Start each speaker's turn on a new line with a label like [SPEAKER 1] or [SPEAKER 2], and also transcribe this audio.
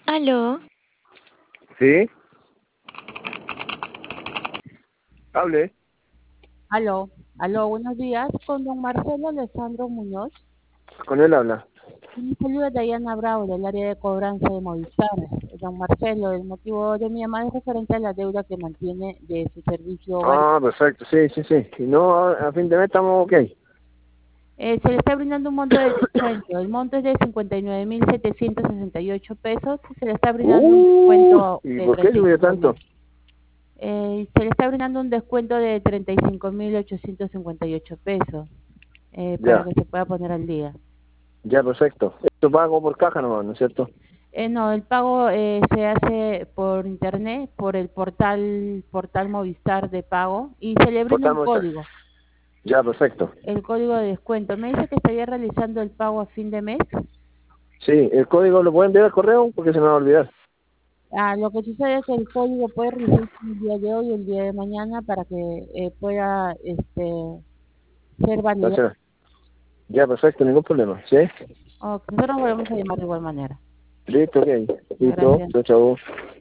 [SPEAKER 1] Aló,
[SPEAKER 2] ¿Sí? Hable.
[SPEAKER 3] Buenos días, con don Marcelo Alessandro Muñoz.
[SPEAKER 2] Con él habla.
[SPEAKER 3] Me saluda Dayana Bravo del área de cobranza de Movistar. Don Marcelo, el motivo de mi llamada es referente a la deuda que mantiene de su servicio hogar.
[SPEAKER 2] Ah, perfecto. Sí, sí, sí. Y no, a fin de mes estamos ok.
[SPEAKER 3] Se le está brindando un monto de descuento. El monto es de 59.768 pesos. Se le está brindando un descuento
[SPEAKER 2] ¿Y
[SPEAKER 3] de
[SPEAKER 2] por qué subió
[SPEAKER 3] 35.000.
[SPEAKER 2] tanto?
[SPEAKER 3] Se le está brindando un descuento de 35.858 pesos para
[SPEAKER 2] Ya,
[SPEAKER 3] que se pueda poner al día.
[SPEAKER 2] ya, perfecto. Esto pago por caja nomás, ¿no es cierto?
[SPEAKER 3] No, el pago se hace por internet, por el portal Movistar de pago y se le brinda un
[SPEAKER 2] Portamos esa.
[SPEAKER 3] código,
[SPEAKER 2] Ya, perfecto.
[SPEAKER 3] el código de descuento. Me dice que estaría realizando el pago a fin de mes.
[SPEAKER 2] Sí, el código lo pueden enviar al correo porque se me va a olvidar.
[SPEAKER 3] Lo que sucede es que el código puede realizarse el día de hoy o el día de mañana para que pueda ser válido.
[SPEAKER 2] Entonces, ya, perfecto, ningún problema. ¿Sí?
[SPEAKER 3] Nosotros volvemos a llamar de igual manera.
[SPEAKER 2] Listo, ok. Listo.
[SPEAKER 3] Gracias.
[SPEAKER 2] Chao, chao.